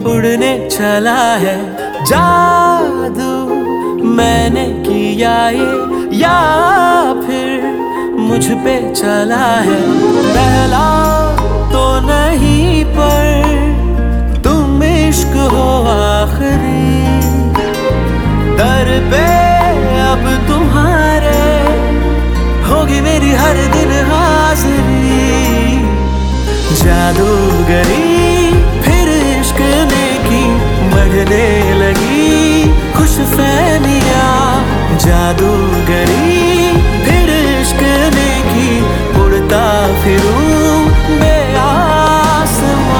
उड़ने चला है। जादू मैंने किया ये या फिर मुझ पे चला है। पहला तो नहीं पर तुम इश्क हो आखिरी, दर पे अब तुम्हारे होगी मेरी हर दिन हाजिरी। जादूगरी फिर इश्क ने की, बढ़ने लगी खुश फहमियाँ। जादूगरी फिर इश्क ने की, उड़ता फिरूं बेआसमां।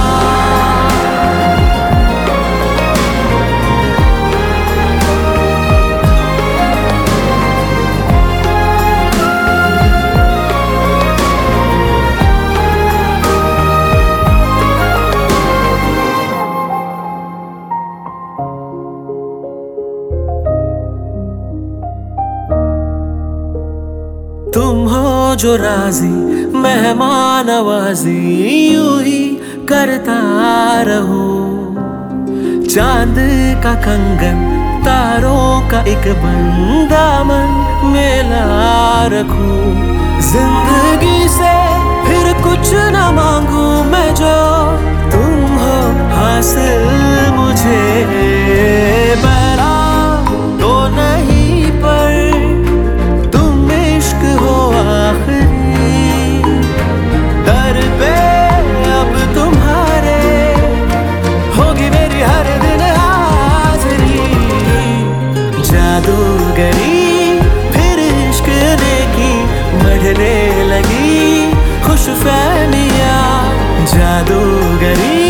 तुम हो जो राजी मेहमान नवाजी, यूं ही करता रहूं। चांद का कंगन तारों का एक दामन मेला रखूं। जिंदगी से फिर कुछ न मांगू मैं, जो तुम हो हासिल मुझे। पहला तो नहीं पर तुम इश्क हो आखिरी, दर पे अब तुम्हारे होगी मेरी हर दिन हाजिरी। जादूगरी फिर इश्क ने की, बढ़ने लगी खुश फहमियाँ। जादूगरी